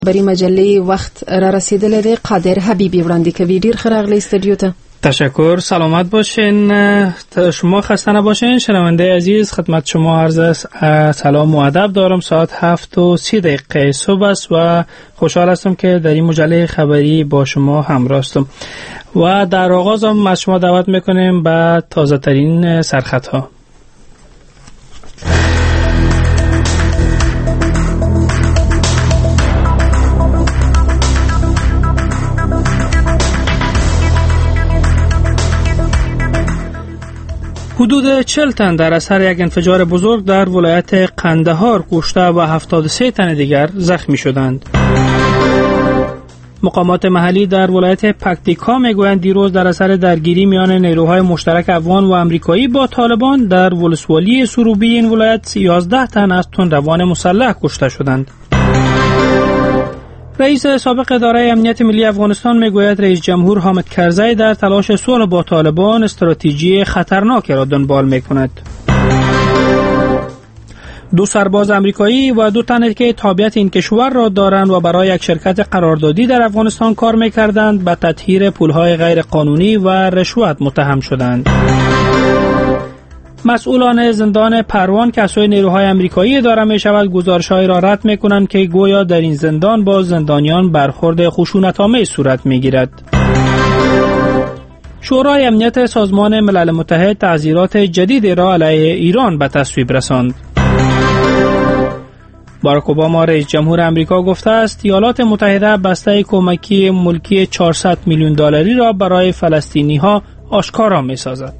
برای مجله وقت را رسیدلی دی. قادر حبیبی وړاندې کوي. ډیر ښه راغلی استودیو ته. تشکر. سلامت باشین. شما خسته نباشین. شنونده عزیز، خدمت شما عرض سلام و ادب دارم. ساعت 7:30 صبح است و خوشحال هستم که در این مجله خبری با شما همراه هستم و در آغاز هم از شما دعوت میکنیم به تازه ترین سرخطها. حدود 40 تن در اثر یک انفجار بزرگ در ولایت قندهار کشته و 73 تن دیگر زخمی شدند. مقامات محلی در ولایت پکتیکا میگویند دیروز در اثر درگیری میان نیروهای مشترک افغان و امریکایی با طالبان در ولسوالی سروبی این ولایت 11 تن از تندروان مسلح کشته شدند. رئیس سابق اداره امنیت ملی افغانستان میگوید رئیس جمهور حامد کرزی در تلاش صلح با طالبان استراتژی خطرناکی را دنبال میکند. 2 سرباز امریکایی و 2 تن که تابعیت این کشور را دارند و برای یک شرکت قراردادی در افغانستان کار میکردند به تطهیر پولهای غیر قانونی و رشوت متهم شدند. مسئولان زندان پروان که از سوی نیروهای امریکایی اداره می شود گزارش‌هایی را رد می کنند که گویا در این زندان با زندانیان برخورد خشونت‌آمیز صورت می گیرد. شورای امنیت سازمان ملل متحد تعزیرات جدیدی را علیه ایران به تصویب رساند. باراک اوباما رئیس جمهور امریکا گفته است ایالات متحده بسته کمکی ملکی 400 میلیون دلاری را برای فلسطینی‌ها آشکارا می سازد.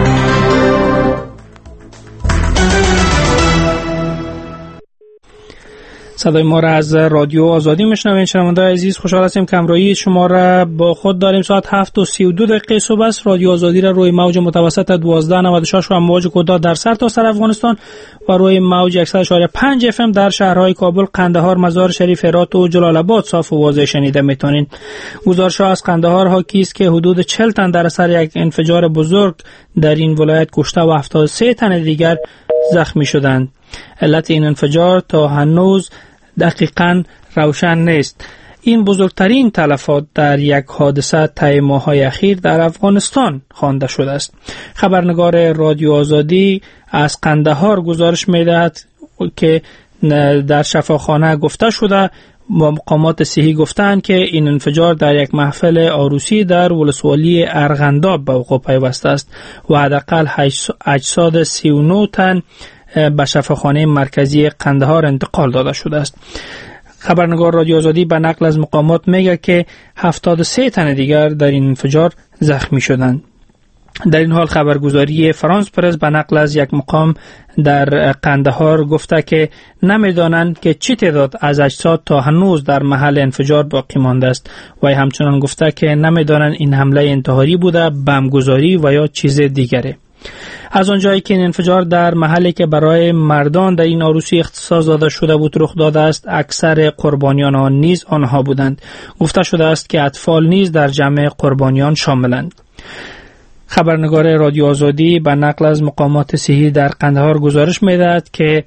صدای ما را از رادیو آزادی میشنوین. شنونده عزیز، خوشحال هستیم که همراهی شما را با خود داریم. ساعت 7:32 صبح است. رادیو آزادی را روی موج متوسط 1296 و امواج کوتاه در سرتاسر افغانستان و روی موج 100.5 FM در شهرهای کابل، قندهار، مزار شریف، هرات و جلال آباد صاف و واضح شنیده میتونین. گزارش‌ها از قندهار حاکی است که حدود 40 تن در اثر یک انفجار بزرگ در این ولایت کشته و 73 تن دیگر زخمی شدند. علت این انفجار تا هنوز دقیقاً روشن نیست. این بزرگترین تلفات در یک حادثه طی ماه‌های اخیر در افغانستان خوانده شده است. خبرنگار رادیو آزادی از قندهار گزارش می‌دهد که در شفاخانه گفته شده و مقامات صحی گفتند که این انفجار در یک محفل عروسی در ولسوالی ارغنداب به وقوع پیوسته است و حداقل اجساد 39 تن به شفاخانه مرکزی قندهار انتقال داده شده است. خبرنگار رادیو آزادی به نقل از مقامات میگه که 73 تن دیگر در این انفجار زخمی شدند. در این حال خبرگزاری فرانس پرس به نقل از یک مقام در قندهار گفته که نمیدانند که چه تعداد از اجساد تا هنوز در محل انفجار باقی مانده است و همچنان گفته که نمیدانند این حمله انتحاری بوده، بمبگذاری و یا چیز دیگری. از آنجایی که این انفجار در محلی که برای مردان در این عروسی اختصاص داده شده بود رخ داده است، اکثر قربانیان آن نیز آنها بودند. گفته شده است که اطفال نیز در جمع قربانیان شاملند. خبرنگار رادیو آزادی به نقل از مقامات صحی در قندهار گزارش می‌دهد که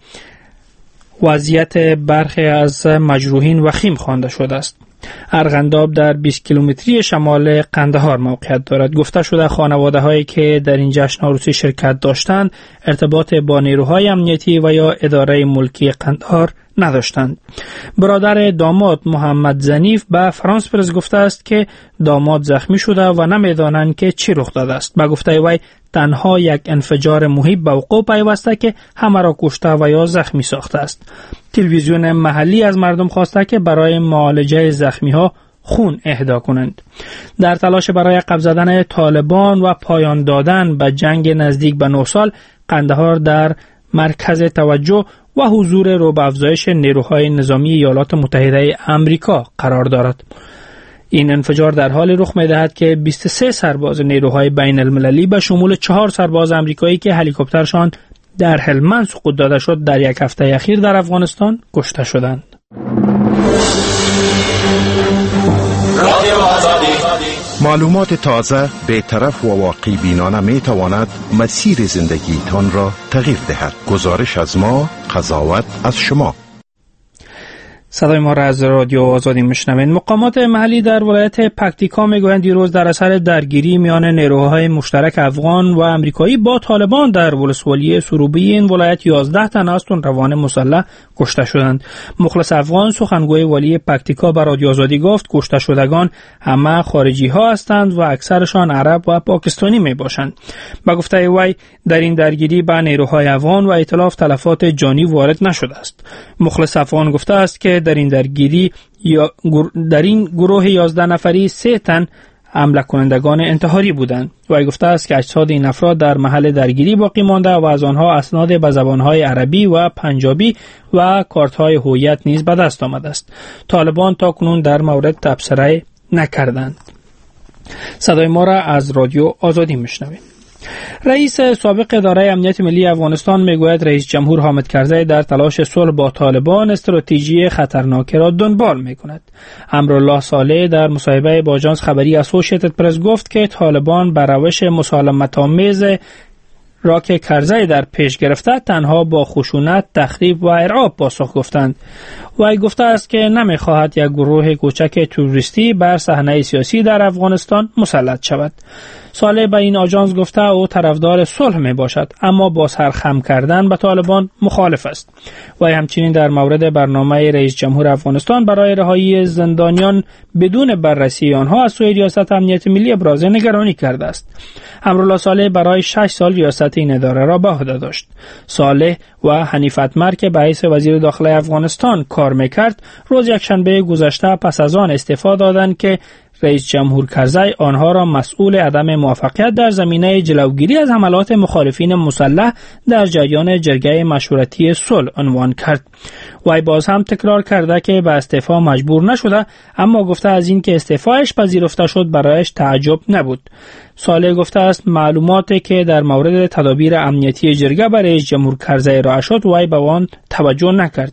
وضعیت برخی از مجروحین وخیم خوانده شده است. ارغنداب در 20 کیلومتری شمال قندهار موقعیت دارد. گفته شده خانواده‌هایی که در این جشن عروسی شرکت داشتند ارتباط با نیروهای امنیتی و یا اداره ملکی قندهار نداشتند. برادر داماد محمد زنیف به فرانس پرس گفته است که داماد زخمی شده و نمیدانند که چی رخ داده است. به گفته وی تنها یک انفجار محیط به وقوع پیوسته که همه را کشته و یا زخمی ساخته است. تلویزیون محلی از مردم خواسته که برای معالجه زخمی‌ها خون اهدا کنند. در تلاش برای قبض زدن طالبان و پایان دادن به جنگ نزدیک به 9 سال، قندهار در مرکز توجه و حضور رو به افزایش نیروهای نظامی ایالات متحده آمریکا قرار دارد. این انفجار در حال رخ می‌دهد که 23 سرباز نیروهای بین المللی به شمول 4 سرباز آمریکایی که هلیکوپترشان در هلمند سقوط داده شد در یک هفته اخیر در افغانستان کشته شدند. معلومات تازه، بی‌طرف و واقعی بینانه می تواند مسیر زندگی تان را تغییر دهد. گزارش از ما، قضاوت از شما. صدای ما را از رادیو آزادی میشنوید. مقامات محلی در ولایت پکتیکا میگویند دیروز در اثر درگیری میان نیروهای مشترک افغان و امریکایی با طالبان در ولسوالی سروبی این ولایت 11 تن از تندروان مسلح کشته شدند. مخلص افغان سخنگوی والی پکتیکا به رادیو آزادی گفت کشته شدگان همه خارجی ها هستند و اکثرشان عرب و پاکستانی می باشند. با گفته وی در این درگیری به نیروهای افغان و ائتلاف تلفات جانی وارد نشده است. مخلص افغان گفته است که در این درگیری در این گروه 11 نفری 3 تن حمله کنندگان انتحاری بودند. وی گفته است که اجساد این افراد در محل درگیری باقی مانده و از آنها اسناد به زبانهای عربی و پنجابی و کارت‌های هویت نیز به دست آمده است. طالبان تاکنون در مورد تبصره نکردند. صدای ما را از رادیو آزادی میشنوید. رئیس سابق اداره امنیت ملی افغانستان میگوید رئیس جمهور حامد کرزی در تلاش صلح با طالبان استراتژی خطرناکی را دنبال میکند. امرالله صالح در مصاحبه با آژانس خبری اسوسییتد پرس گفت که طالبان بر روش مسالمت‌آمیز را که کرزی در پیش گرفته تنها با خشونت، تخریب و ارعاب پاسخ گفتند. وی گفته است که نمیخواهد یک گروه کوچک توریستی بر صحنه سیاسی در افغانستان مسلط شود. صالح به این آژانس گفته او طرفدار صلح می باشد اما با سرخم کردن به طالبان مخالف است. وی همچنین در مورد برنامه رئیس جمهور افغانستان برای رهایی زندانیان بدون بررسی آنها از سوی ریاست امنیت ملی ابراز نگرانی کرده است. امرالله صالح برای 6 سال ریاست این اداره را به عهده داشت. صالح و حنیف اتمر که به حیث وزیر داخلی افغانستان کار میکرد روز یکشنبه گذشته پس از آن استعفا دادند که رئیس جمهور کرزی آنها را مسئول عدم موفقیت در زمینه جلوگیری از حملات مخالفین مسلح در جریان جرگه مشورتی صلح عنوان کرد. وی باز هم تکرار کرده که به استعفا مجبور نشده اما گفته از این که استعفایش پذیرفته شد برایش تعجب نبود. صالح گفته است معلوماتی که در مورد تدابیر امنیتی جرگه برای رئیس جمهور کرزی ارائه شد وی به آن توجه نکرد.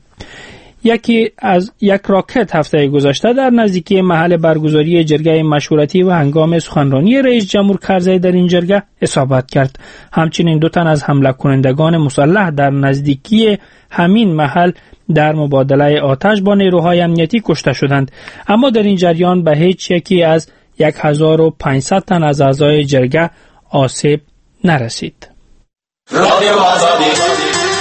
یک راکت هفته گذشته در نزدیکی محل برگزاری جرگه مشورتی و هنگام سخنرانی رئیس جمهور کرزی در این جرگه اصابت کرد. همچنین 2 تن از حمله کنندگان مسلح در نزدیکی همین محل در مبادله آتش با نیروهای امنیتی کشته شدند اما در این جریان به هیچ یکی از 1500 تن از اعضای جرگه آسیب نرسید. رادیو آزادی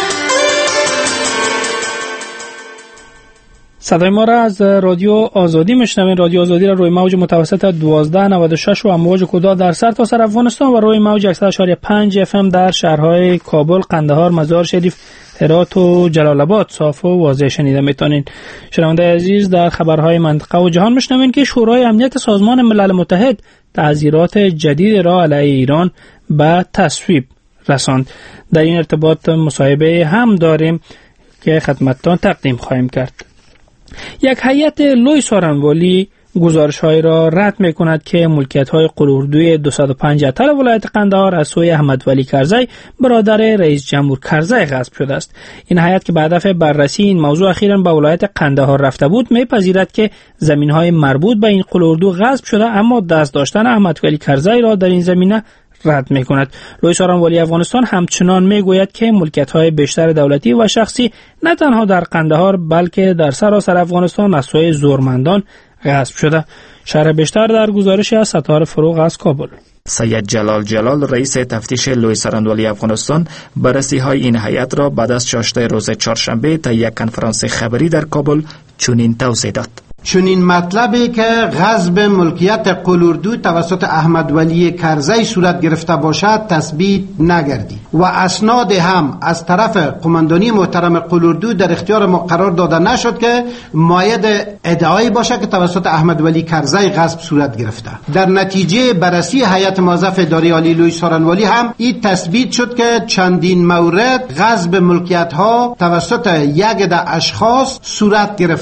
صدای ما را از رادیو آزادی میشنوین. رادیو آزادی را روی موج متوسط 1296 و امواج کوتاه در سرتاسر افغانستان و روی موج 100.5 FM در شهرهای کابل، قندهار، مزار شریف، هرات و جلال آباد صاف و واضح شنیده میتونین. شنونده عزیز در خبرهای منطقه و جهان میشنوین که شورای امنیت سازمان ملل متحد تعزیرات جدید را علیه ایران به تصویب رساند. در این ارتباط مصاحبه هم داریم که خدمتتان تقدیم خواهیم کرد. یک هیئت لوی سارنوالی گزارش‌های را رد می‌کند که ملکیت‌های قلاردوی 205 اتل ولایت قندهار از سوی احمد ولی کرزی برادر رئیس جمهور کرزی غصب شده است. این هیئت که به هدف بررسی این موضوع اخیراً به ولایت قندهار رفته بود می‌پذیرد که زمین‌های مربوط به این قلاردو غصب شده اما دست داشتن احمد ولی کرزی را در این زمینه رد می‌کند. لوی سارنوالی افغانستان همچنان می‌گوید که ملکیت‌های بیشتر دولتی و شخصی نه تنها در قندهار بلکه در سراسر افغانستان از سوی زورمندان غصب شده. شرح بیشتر در گزارش از ستاره فروغ از کابل. سید جلال رئیس تفتیش لوی سارنوالی افغانستان بررسی‌های این هیئت را بعد از چاشته روز چهارشنبه تا یک کنفرانس خبری در کابل چنین توضیح داد. چنین مطلبی که غصب ملکیت قلاردو توسط احمد ولی کرزی صورت گرفته باشد تثبیت نگردید و اسناد هم از طرف قماندانی محترم قلاردو در اختیار ما قرار داده نشد که مایه ادعایی باشه که توسط احمد ولی کرزی غصب صورت گرفته. در نتیجه بررسی هیئت موظف اداره عالی لوی سارنوالی هم این تثبیت شد که چندین مورد غصب ملکیت ها توسط یک عده اشخاص صورت گرفته.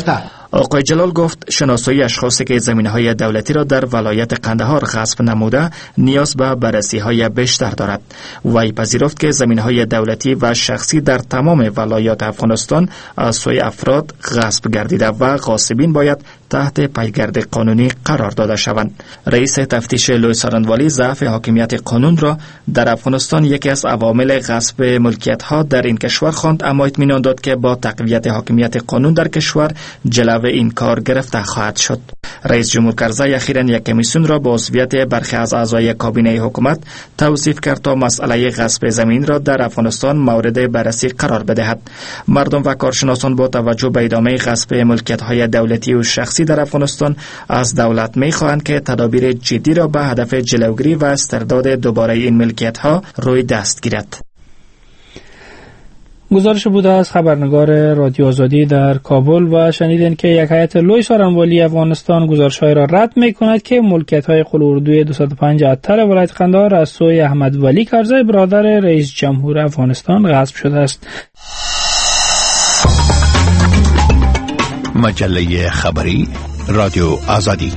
آقای جلال گفت شناسایی اشخاصی که زمینهای دولتی را در ولایت قندهار غصب نموده نیاز به بررسی‌های بیشتر دارد. وی پذیرفت که زمینهای دولتی و شخصی در تمام ولایات افغانستان از سوی افراد غصب گردیده و غاصبین باید تحت پیگرد قانونی قرار داده شوند. رئیس تفتیش لوی سارندوالی ضعف حاکمیت قانون را در افغانستان یکی از عوامل غصب ملکیت‌ها در این کشور خواند، اما اطمینان داد که با تقویت حاکمیت قانون در کشور جلو این کار گرفته خواهد شد. رئیس جمهور کرزی اخیراً یک کمیسیون را با عضویت برخی از اعضای کابینه حکومت توصیف کرد تا مسئله غصب زمین را در افغانستان مورد بررسی قرار بدهد. مردم و کارشناسان با توجه به ادامه غصب ملکیت‌های دولتی و شخصی در افغانستان از دولت می‌خواهند که تدابیر جدی را به هدف جلوگیری و استرداد دوباره این ملکیت‌ها روی دست گیرد. گزارش بوده از خبرنگار رادیو آزادی در کابل و شنیدین که یک هیئت لوی سارنوالی افغانستان گزارش‌های را رد می‌کند که ملکیت‌های قلاردوی 205 اتر ولایت قندهار از سوی احمد ولی کرزی برادر رئیس جمهور افغانستان غصب شده است. مجله خبری رادیو آزادی.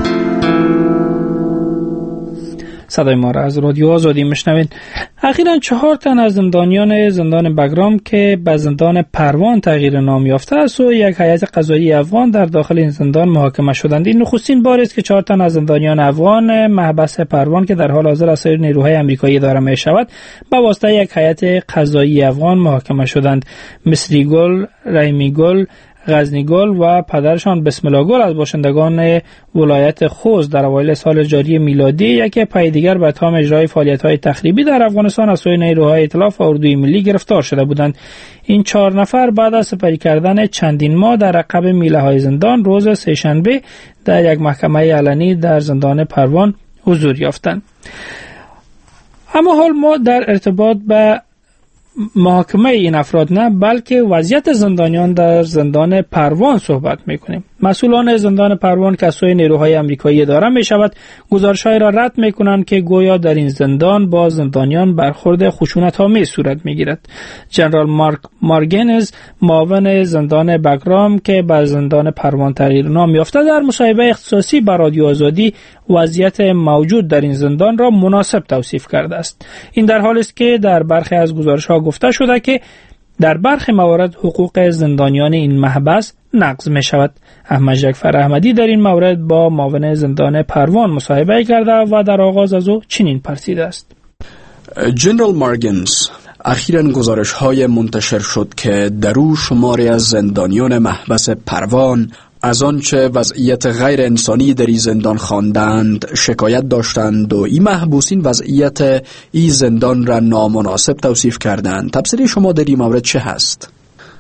صدای ما را از رادیو آزادی میشنوید. اخیراً 4 تن از زندانیان زندان بگرام که به زندان پروان تغییر نام یافته است و یک هیئت قضایی افغان در داخل این زندان محاکمه شدند. این نخستین بار است که 4 تن از زندانیان افغان محبس پروان که در حال حاضر از نیروهای آمریکایی اداره می شود به واسطه یک هیئت قضایی افغان محاکمه شدند. مصری گل، رحیمی گل، غزنی گل و پدرشان بسم الله گل از باشندگان ولایت خوست در اوایل سال جاری میلادی یکی پای دیگر به اتهام اجرای فعالیت‌های تخریبی در افغانستان از سوی نیروهای ائتلاف و اردوی ملی گرفتار شده بودند. این 4 نفر بعد از سپری کردن چندین ماه در عقب میله‌های زندان روز سه‌شنبه در یک محکمه علنی در زندان پروان حضور یافتند. اما حال ما در ارتباط به محاکمه این افراد نه بلکه وضعیت زندانیان در زندان پروان صحبت میکنیم. مسئولان زندان پروان که از سوی نیروهای آمریکایی اداره می شود گزارش‌های را رد میکنند که گویا در این زندان با زندانیان برخورد خشونت‌آمیز صورت میگیرد. جنرال مارک مارگنز معاون زندان بگرام که به زندان پروان تغییر نام یافته در مصاحبه اختصاصی با رادیو آزادی وضعیت موجود در این زندان را مناسب توصیف کرده است. این در حالی است که در برخی از گزارش‌ها گفته شده که در برخی موارد حقوق زندانیان این محبس نقض می شود. احمد جعفر احمدی در این مورد با معاون زندان پروان مصاحبه کرده و در آغاز از او چنین پرسیده است. جنرال مارگنز، اخیراً گزارش‌های منتشر شد که در او شماری از زندانیان محبس پروان از آنچه وضعیت غیر انسانی در این زندان خواندند شکایت داشتند و این محبوسین وضعیت این زندان را نامناسب توصیف کردند. تفسیر شما در این مورد چه هست؟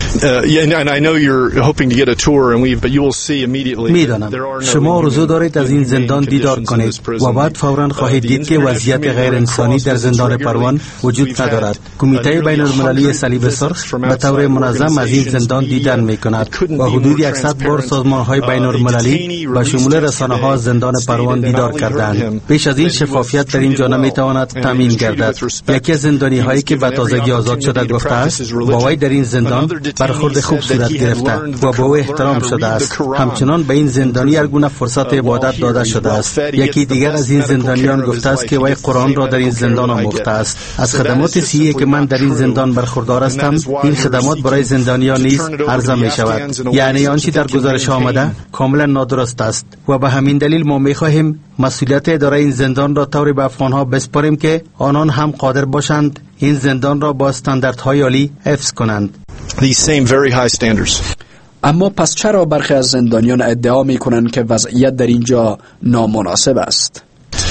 میدانم شما آرزو دارید از این زندان دیدار کنید و بعد فوراً خواهید دید که وضعیت غیر انسانی در زندان پروان وجود ندارد. کمیته بین المللی صلیب سرخ به طور منظم از این زندان دیدن می کند و حدود 100 بار سازمان های بین المللی و شمول رسانه ها زندان پروان دیدار کردند. بیش از این شفافیت در اینجا نمی تواند تامین گردد. یکی از زندانی هایی که به تازگی آزاد شده گفته است با وی در این زندان برخورد خوب صورت گرفته و با او احترام شده است. همچنان به این زندانی هر گونه فرصت عبادت داده شده است. یکی دیگر از این زندانیان گفته است که وی قرآن را در این زندان آموخته است. از خدمات صحی که من در این زندان برخوردار هستم این خدمات برای زندانیان نیز عرضه می شود. یعنی آنچه در گزارش آمده کاملا نادرست است و به همین دلیل ما می خواهیم مسئولیت اداره این زندان را طوری به افغانها بسپاریم که آنان هم قادر باشند این زندان را با استانداردهای عالی حفظ کنند. اما پس چرا برخی از زندانیان ادعا می کنند که وضعیت در اینجا نامناسب است؟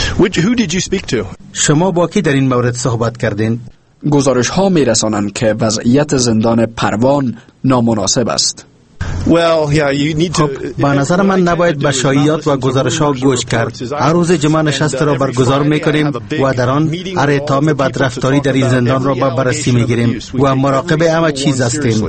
شما با کی در این مورد صحبت کردین؟ گزارش ها می رسانند که وضعیت زندان پروان نامناسب است. خب به نظر من نباید به شایعات و گزارش ها گوش کرد. هر روز جمع نشست را برگزار میکنیم و در آن هر اتهام بدرفتاری در این زندان را به بررسی میگیریم و مراقب همه چیز هستیم.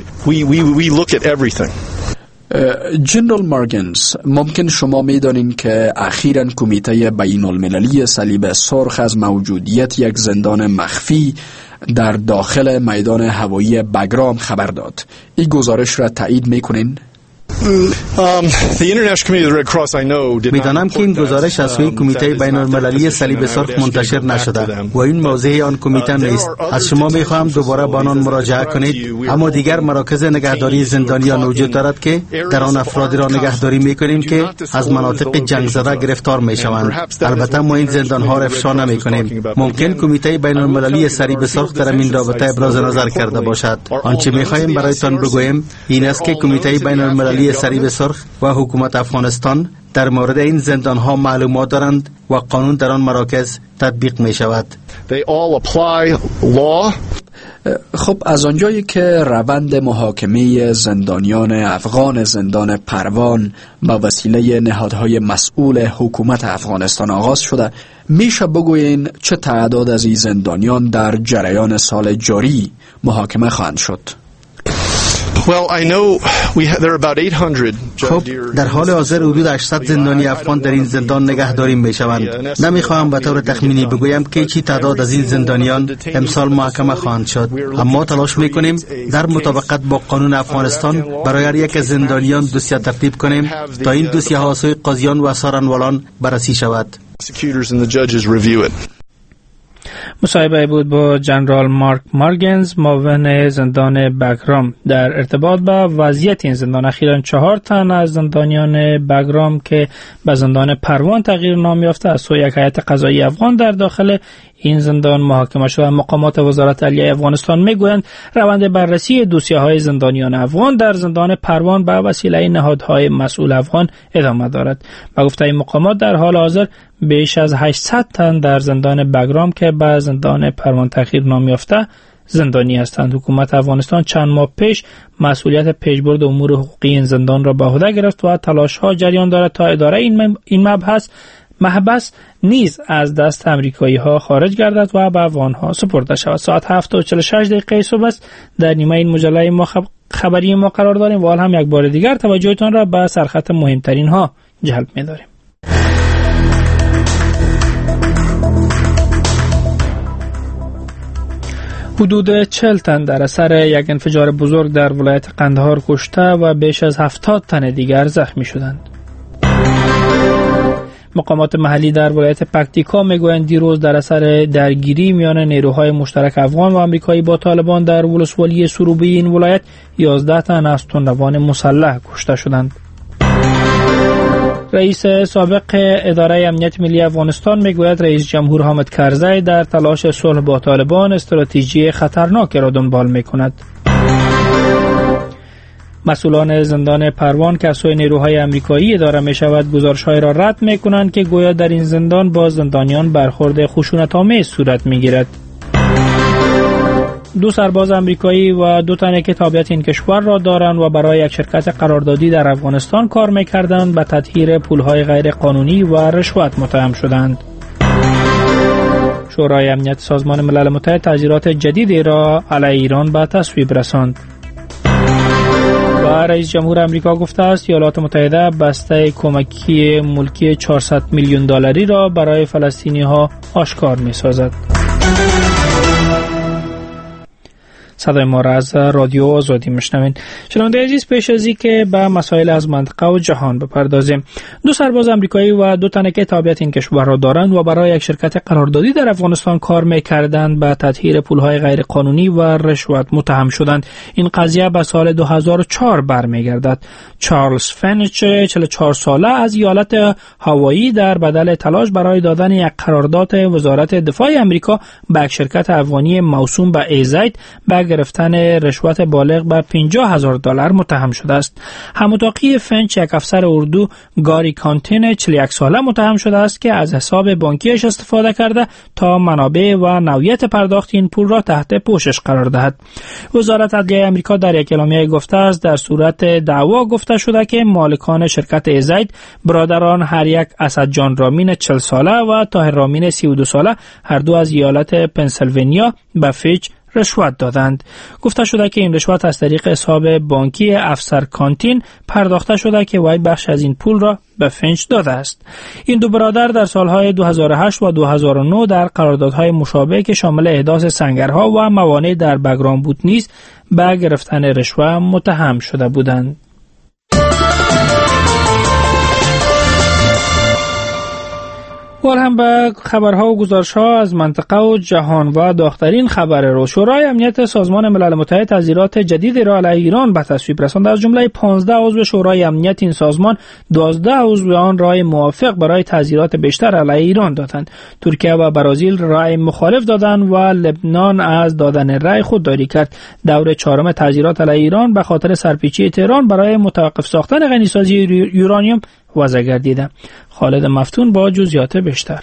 جنرال مارگنز، ممکن شما میدانین که اخیراً کمیته بین المللی صلیب سرخ از موجودیت یک زندان مخفی در داخل میدان هوایی بگرام خبر داد. این گزارش را تایید میکنین؟ میدانم که این گزارش از سوی کمیته بین‌المللی صلیب سرخ منتشر نشده و این موضع آن کمیته نیست. از شما میخواهم دوباره با آنان مراجعه کنید. اما دیگر مراکز نگهداری زندانیان وجود دارد که در آن افرادی را نگهداری میکنیم که از مناطق جنگ زده گرفتار میشوند. البته ما این زندانها را افشا نمیکنیم. ممکن کمیته بین‌المللی صلیب سرخ در این رابطه ابراز نظر کرده باشد. آنچه میخواهیم برایتان بگوییم این است که کمیته بین‌المللی صلیب سرخ و حکومت افغانستان در مورد این زندانها معلومات دارند و قانون در آن مراکز تطبیق می شود. خب از آنجایی که روند محاکمه زندانیان افغان زندان پروان با وسیله نهادهای مسئول حکومت افغانستان آغاز شده، میشه بگوین چه تعداد از این زندانیان در جریان سال جاری محاکمه خواهند شد؟ خب در حال حاضر حدود 800 زندانی افغان در این زندان نگهداری می شوند. نمیخواهم به طور تخمینی بگویم که چی تعداد از این زندانیان امسال محاکمه خواهند شد، اما تلاش میکنیم در مطابقت با قانون افغانستان برای هر یک زندانیان دوسیه ترتیب کنیم تا این دوسیه ها سوی قاضیان و سارنوالان بررسی شود. مصاحبه بود با جنرال مارک مارگنز، معاون زندان بگرام در ارتباط با وضعیت این زندان. اخیراً 4 تن از زندانیان بگرام که به زندان پروان تغییر نام یافته از سوی یک هیئت قضایی افغان در داخل این زندان محاکمه شده. مقامات وزارت عدلیه افغانستان میگویند روند بررسی دوسیه‌های زندانیان افغان در زندان پروان به وسیله نهادهای مسئول افغان ادامه دارد. با گفته این مقامات در حال حاضر بیش از 800 تن در زندان بگرام که به زندان پروان تغییر نام یافته زندانی هستند. حکومت افغانستان چند ماه پیش مسئولیت پیشبرد امور حقوقی این زندان را به عهده گرفت و تلاش‌ها جریان دارد تا اداره این محبس نیز از دست امریکایی‌ها خارج گردد و به افغان‌ها سپرده شود. ساعت 7:46 صبح است. در نیمه این مجله ما خبری ما قرار داریم و حال هم یک بار دیگر توجهتان را به سرخط مهمترین ها جلب می‌داریم. حدود 40 تن در اثر یک انفجار بزرگ در ولایت قندهار کشته و بیش از 70 تن دیگر زخمی شدند. مقامات محلی در ولایت پکتیکا میگویند دیروز در اثر درگیری میان نیروهای مشترک افغان و آمریکایی با طالبان در ولسوالی سروبی این ولایت 11 تن از تندروان مسلح کشته شدند. رئیس سابق اداره امنیت ملی افغانستان میگوید رئیس جمهور حامد کرزی در تلاش صلح با طالبان استراتژی خطرناکی را دنبال میکند. مسئولان زندان پروان که از سوی نیروهای امریکایی اداره می شود گزارش‌های را رد می کنند که گویا در این زندان با زندانیان برخورد خشونت‌آمیز صورت می گیرد. 2 سرباز امریکایی و 2 تن که تابعیت این کشور را دارند و برای یک شرکت قراردادی در افغانستان کار می کردند به تطهیر پولهای غیر قانونی و رشوت متهم شدند. شورای امنیت سازمان ملل متحد تحذیرات جدیدی را علیه ایران به تصویب رساند. رئیس جمهور آمریکا گفته است ایالات متحده بسته کمکی ملکی 400 میلیون دلاری را برای فلسطینی‌ها آشکار می‌سازد. صدای ما را از رادیو آزادی میشنوین. شنونده عزیز، پیش از اینکه به مسائل از منطقه و جهان بپردازیم، 2 سرباز آمریکایی و 2 تن که تابعیت این کشور را دارند و برای یک شرکت قراردادی در افغانستان کار می‌کردند به تطهیر پول‌های غیر قانونی و رشوت متهم شدند. این قضیه به سال 2004 برمیگردد. چارلز فنچ 44 ساله از ایالت هاوایی در بدل تلاش برای دادن یک قرارداد وزارت دفاع آمریکا به یک شرکت افغانی موسوم به ایزید به گرفتن رشوت بالغ به $50,000 متهم شده است. هم‌اتاقی فنچ یک افسر اردو گاری کانتین 41 ساله متهم شده است که از حساب بانکیش استفاده کرده تا منابع و نوعیت پرداخت این پول را تحت پوشش قرار دهد. وزارت عدلیه آمریکا در یک اعلامیه گفته است در صورت دعوا گفته شده که مالکان شرکت ایزید برادران هر یک اسد جان رامین 40 ساله و طاهر رامین 32 ساله هر دو از ایالت پنسیلوانیا به فیچ رشوت دادند. گفته شده که این رشوت از طریق حساب بانکی افسر کانتین پرداخته شده که وی بخش از این پول را به فنچ داده است. این 2 برادر در سالهای 2008 و 2009 در قراردادهای مشابه که شامل احداث سنگرها و موانع در بگرام بود نیز به گرفتن رشوه متهم شده بودند. اقبال هم به خبرها و گزارش‌ها از منطقه و جهان و داغ‌ترین خبر رو. شورای امنیت سازمان ملل متحد تحذیرات جدیدی را علیه ایران به تصویب رساند. از جمله 15 عضو شورای امنیت این سازمان 12 عضو آن رای موافق برای تحذیرات بیشتر علیه ایران دادند. ترکیه و برزیل رای مخالف دادند و لبنان از دادن رای خودداری کرد. دور چهارم تحذیرات علیه ایران به خاطر سرپیچی تهران برای متوقف ساختن غنیسازی یورانیوم وضع گردیده. خالد مفتون با جزئیات بیشتر.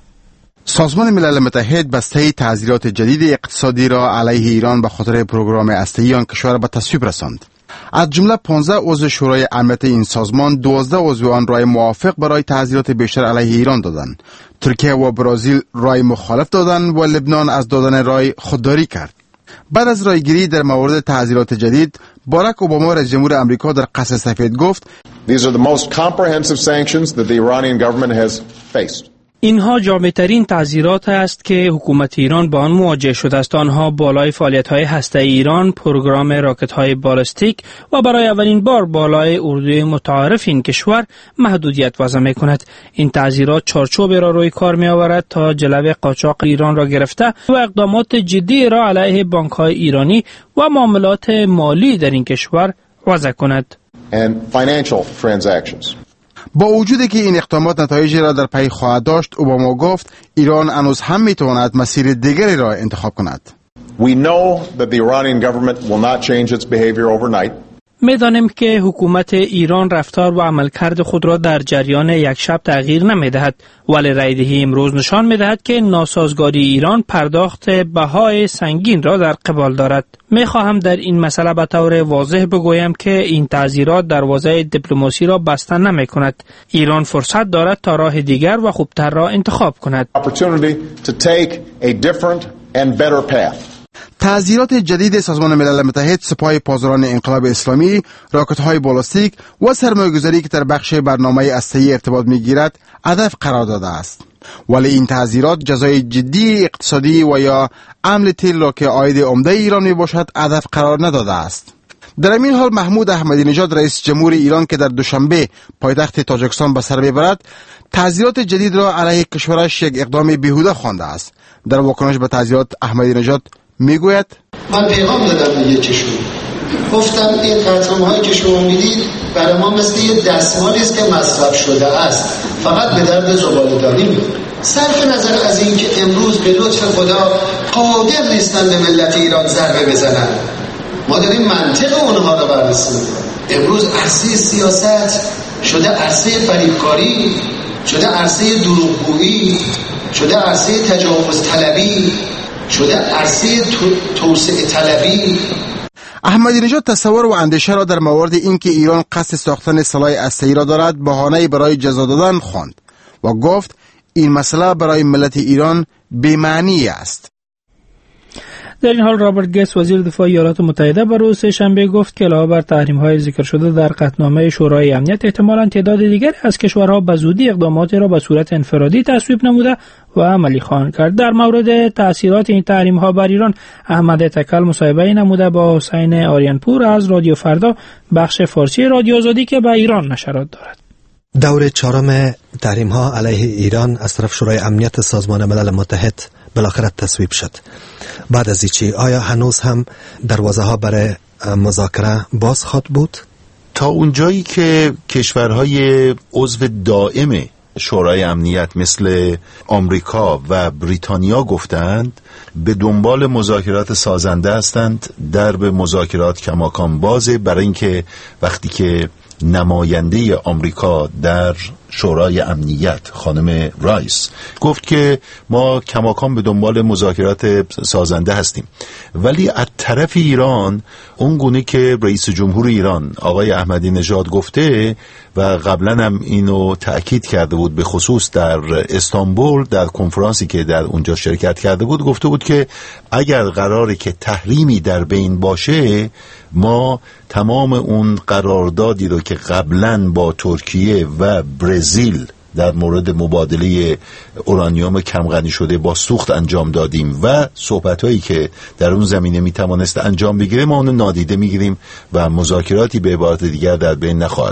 سازمان ملل متحد بسته تحذیرات جدید اقتصادی را علیه ایران به خاطر پروگرام هسته‌ای آن کشور به تصویب رساند. از جمله 15 عضو شورای امنیت این سازمان 12 عضو آن رای موافق برای تحذیرات بیشتر علیه ایران دادند. ترکیه و برزیل رای مخالف دادند و لبنان از دادن رای خودداری کرد. بعد از رایگیری در مورد تحذیرات جدید، باراک اوباما رئیس جمهور آمریکا در قصر سفید گفت: These are the most comprehensive sanctions that the Iranian government has faced. اینها جامع‌ترین تعزیرات است که حکومت ایران با آن مواجه شده است. آنها بالای فعالیت‌های هسته‌ای ایران، پروگرام راکت‌های بالستیک و برای اولین بار بالای اردوی متعارف این کشور محدودیت وضع می‌کند. این تعزیرات چارچوبی را روی کار می‌آورد تا جلوی قاچاق ایران را گرفته و اقدامات جدی را علیه بانک‌های ایرانی و معاملات مالی در این کشور وضع کند. And financial transactions. با وجودی که این اقدامات نتایجی را در پی خواهد داشت، اوباما گفت ایران هنوز هم میتواند مسیر دیگری را انتخاب کند. We know that the Iranian government will not change its behavior overnight. می‌دانیم که حکومت ایران رفتار و عملکرد خود را در جریان یک شب تغییر نمی‌دهد، ولی رایدهی امروز نشان می‌دهد که ناسازگاری ایران پرداخت بهای سنگین را در قبال دارد. می‌خواهم در این مسئله به طور واضح بگویم که این تعزیرات دروازه دیپلماسی را بسته نمی‌کند. ایران فرصت دارد تا راه دیگر و خوبتر را انتخاب کند. تعزیرات جدید سازمان ملل متحد سپاه پاسداران انقلاب اسلامی، راکت‌های بالستیک و سرمایه‌گذاری که در بخش برنامه هسته‌ای ارتباط می‌گیرد هدف قرار داده است. ولی این تعزیرات جزای جدی اقتصادی و یا عمل تیل را که عاید عمده ایران میباشد هدف قرار نداده است. در این حال محمود احمدی نژاد رئیس جمهور ایران که در دوشنبه پایتخت تاجیکستان به سر میبرد، تعزیرات جدید را علیه کشورش یک اقدام بیهوده خوانده است. در واکنش به تعزیرات احمدی نژاد میگوید: من پیغام دادم به یکیشون، گفتم این قطعه‌هایی که شما میدید برای ما مثل یه دستمالی است که مصرف شده است، فقط به درد زباله‌دانی می‌خوره. صرف نظر از این که امروز به لطف خدا قادر نیستن به ملت ایران ضربه بزنن، ما داریم منطق اونها رو بررسی می‌کنیم. امروز عرصه سیاست شده عرصه فریبکاری، شده عرصه دروغگویی، شده عرصه تجاوز طلبی، شده عرصه توسعه طلبی. احمدی نژاد تصور و اندیشه را در مورد اینکه ایران قصد ساختن سلاح هسته‌ای را دارد بهانه‌ای برای جزا دادن خواند و گفت این مسئله برای ملت ایران بی‌معنی است. در این حال رابرت گیتس وزیر دفاع ایالات متحده بر روز سه‌شنبه گفت که علاوه بر تحریم‌های ذکر شده در قطعنامه شورای امنیت، احتمالاً تعداد دیگری از کشورها به زودی اقداماتی را به صورت انفرادی تصویب نموده و عملی خواهند کرد. در مورد تأثیرات این تحریم‌ها بر ایران، احمد تکل مصاحبه‌ای نموده با حسین آریانپور از رادیو فردا بخش فارسی رادیو آزادی که به ایران نشرات دارد. دور چهارم تحریم‌ها علیه ایران از طرف شورای امنیت سازمان ملل متحد بالاخره تصویب شد. بعد از چی آیا هنوز هم دروازه ها برای مذاکره باز خواهد بود؟ تا اونجایی که کشورهای عضو دائم شورای امنیت مثل آمریکا و بریتانیا گفتند به دنبال مذاکرات سازنده هستند، درب مذاکرات کماکان بازه، برای اینکه وقتی که نماینده آمریکا در شورای امنیت خانم رایس گفت که ما کماکان به دنبال مذاکرات سازنده هستیم، ولی از طرف ایران اون گونه که رئیس جمهور ایران آقای احمدی نژاد گفته و قبلا هم اینو تأکید کرده بود، به خصوص در استانبول در کنفرانسی که در اونجا شرکت کرده بود، گفته بود که اگر قراره که تحریمی در بین باشه ما تمام اون قراردادی رو که قبلا با ترکیه و برزیل در مورد مبادله اورانیوم کم غنی شده با سوخت انجام دادیم و صحبت‌هایی که در اون زمینه میتوانست انجام بگیره ما اون نادیده میگیریم و مذاکراتی به عبارت دیگر در بین نخواهد بود.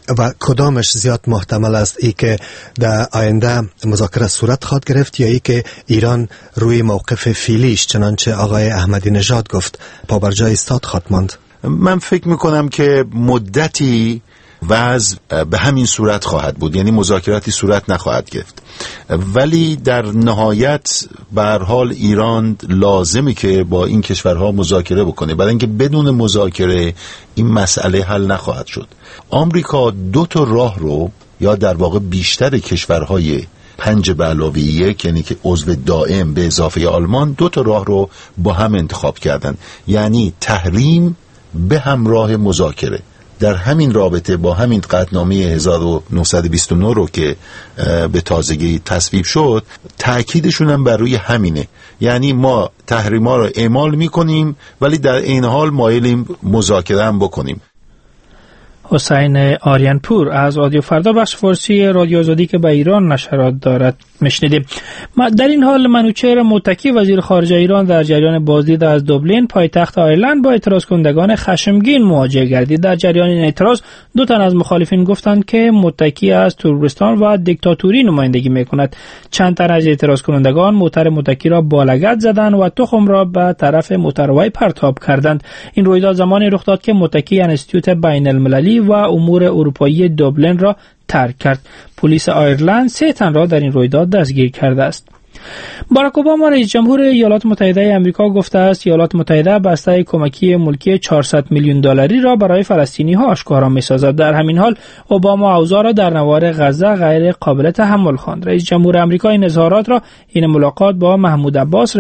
و کدامش زیاد محتمل است ای که در آینده مذاکره صورت خواهد گرفت یا ای که ایران روی موقف فعلیش چنانچه آقای احمدی نژاد گفت پابرجا ایستاد خواهد ماند؟ من فکر میکنم که مدتی وضع به همین صورت خواهد بود، یعنی مذاکراتی صورت نخواهد گرفت، ولی در نهایت به هر حال ایران لازمه که با این کشورها مذاکره بکنه، برای اینکه بدون مذاکره این مسئله حل نخواهد شد. آمریکا دو تا راه رو، یا در واقع بیشتر کشورهای 5+1 یعنی که عضو دائم به اضافه آلمان، دو تا راه رو با هم انتخاب کردن، یعنی تحریم به همراه مذاکره. در همین رابطه با همین قطعنامه 1929 رو که به تازگی تصویب شد، تأکیدشون هم بر روی همینه، یعنی ما تحریما رو اعمال میکنیم ولی در این حال مایلیم مذاکره هم بکنیم. حسین آریانپور از رادیو فردا بخش فارسی رادیو آزادی که به ایران نشرات دارد میشنیدیم. در این حال منوچهر متکی وزیر خارجه ایران در جریان بازدید از دوبلین پایتخت آیرلند با اعتراض کنندگان خشمگین مواجه گردید. در جریان این اعتراض دو تن از مخالفین گفتند که متکی از ترکمنستان و دیکتاتوری نمایندگی میکند. چند تن از اعتراض کنندگان موتر متکی را با لگد زدند و تخم را به طرف موتروی پرتاب کردند. این رویداد زمانی رخ داد که متکی انستیتوت بین المللی و امور اروپایی دوبلین را ترک کرد. پلیس آیرلند 3 تن را در این رویداد دستگیر کرده است. باراک اوباما رئیس جمهور ایالات متحده آمریکا گفته است ایالات متحده بسته کمکی ملکی 400 میلیون دلاری را برای فلسطینی ها آشکارا می‌سازد. در همین حال اوباما اوضاع را در نوار غزه غیر قابل تحمل خواند. رئیس جمهور آمریکا این اظهارات را این ملاقات با محمود عباس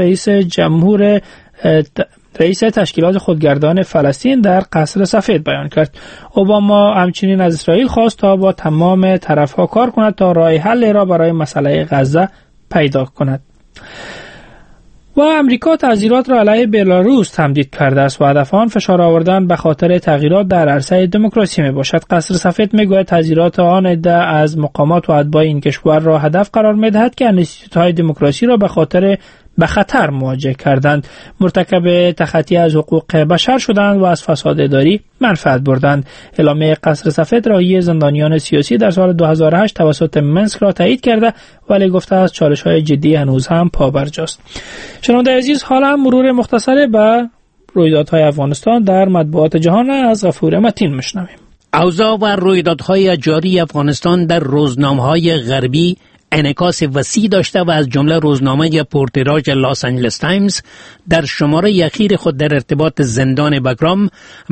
رئیس تشکیلات خودگردان فلسطین در قصر سفید بیان کرد. اوباما همچنین از اسرائیل خواست تا با تمام طرف‌ها کار کند تا راه حل را برای مسئله غزه پیدا کند. و امریکا تعزیرات را علیه بلاروس تمدید کرده است و هدف آن فشار آوردن به خاطر تغییرات در عرصه دموکراسی می باشد. قصر سفید می گوید تعزیرات آن عده از مقامات و اتباع این کشور را هدف قرار می دهد که انستیتوت‌های دموکراسی را به خطر مواجه کردند، مرتکب تخطی از حقوق بشر شدند و از فساد اداری منفعت بردند. اعلامیه قصر سفید راهی زندانیان سیاسی در سال 2008 توسط منسک را تایید کرده ولی گفته است چالش‌های جدی هنوز هم پابرجاست. شنونده عزیز، حالا مرور مختصر به رویدادهای افغانستان در مطبوعات جهان از غفور متین میشنویم. اوضاع و رویدادهای جاری افغانستان در روزنامه‌های غربی انعکاس وسیع داشته و از جمله روزنامه پرتیراژ لاس آنجلس تایمز در شماره اخیر خود در ارتباط زندان بگرام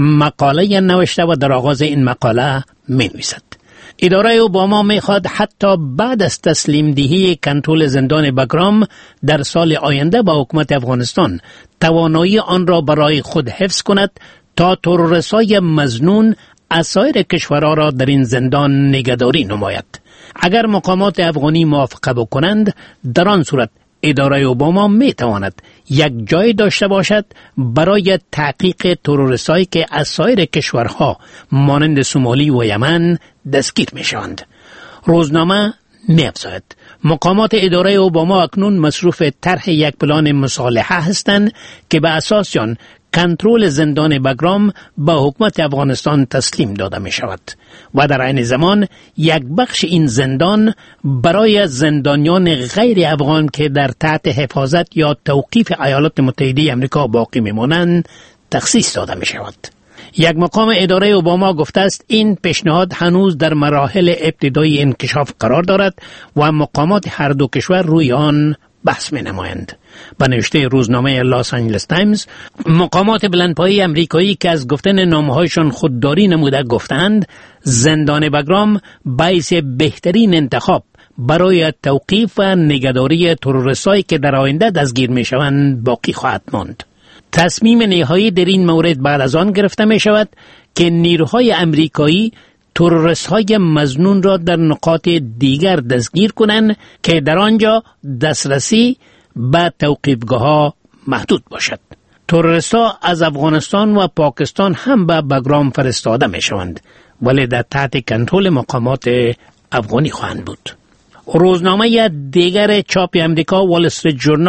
مقاله نوشته و در آغاز این مقاله می‌نویسد اداره اوباما می‌خواهد حتی بعد از تسلیم دهی کنترل زندان بگرام در سال آینده با حکومت افغانستان توانایی آن را برای خود حفظ کند تا تروریست‌های مظنون از سایر کشورها را در این زندان نگهداری نماید. اگر مقامات افغانی موافقه بکنند در آن صورت اداره اوباما می تواند یک جای داشته باشد برای تحقیق تروریستایی که از سایر کشورها مانند سومالی و یمن دستگیر می شوند. روزنامه می افزاید مقامات اداره اوباما اکنون مصروف طرح یک پلان مصالحه هستند که به اساس آن کنترل زندان بگرام به حکومت افغانستان تسلیم داده می شود و در عین زمان یک بخش این زندان برای زندانیان غیر افغان که در تحت حفاظت یا توقیف ایالات متحده آمریکا باقی می مانند تخصیص داده می شود. یک مقام اداره اوباما گفته است این پیشنهاد هنوز در مراحل ابتدایی انکشاف قرار دارد و مقامات هر دو کشور روی آن بحث می نمایند. به نوشته روزنامه لاس آنجلس تایمز، مقامات بلندپایه امریکایی که از گفتن نامه‌هایشان خودداری نموده گفتند زندان بگرام باعث بهترین انتخاب برای توقیف و نگهداری تروریستایی که در آینده دستگیر می شوند باقی خواهد ماند. تصمیم نهایی در این مورد بعد از آن گرفته می شود که نیروهای امریکایی تروریست‌های مظنون را در نقاط دیگر دستگیر کنند که در آنجا دسترسی به توقیفگاه‌ها محدود باشد. تروریست‌ها از افغانستان و پاکستان هم به بگرام فرستاده می شوند ولی در تحت کنترل مقامات افغانی خواهند بود. روزنامه دیگر چاپ امریکا وال استریت ژورنال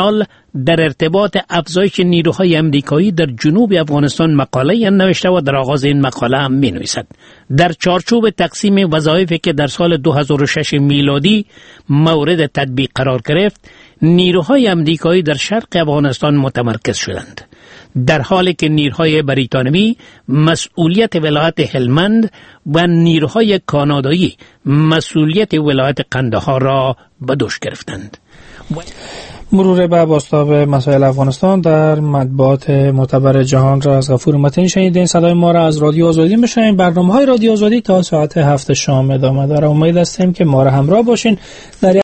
در ارتباط افزایش نیروهای امریکایی در جنوب افغانستان مقاله نوشته و در آغاز این مقاله هم می نویسد: در چارچوب تقسیم وظایفی که در سال 2006 میلادی مورد تطبیق قرار گرفت، نیروهای امریکایی در شرق افغانستان متمرکز شدند، در حالی که نیروهای بریتانوی مسئولیت ولایت هلمند و نیروهای کانادایی مسئولیت ولایت قندهار را به دوش گرفتند. مرور به بازتاب مسائل افغانستان در مطبوعات معتبر جهان را از غفور متین شنیدین. صدای ما را از رادیو آزادی بشنوید. برنامه‌های رادیو آزادی تا ساعت 7 شام ادامه داره. امید هستیم که ما را همراه باشین. در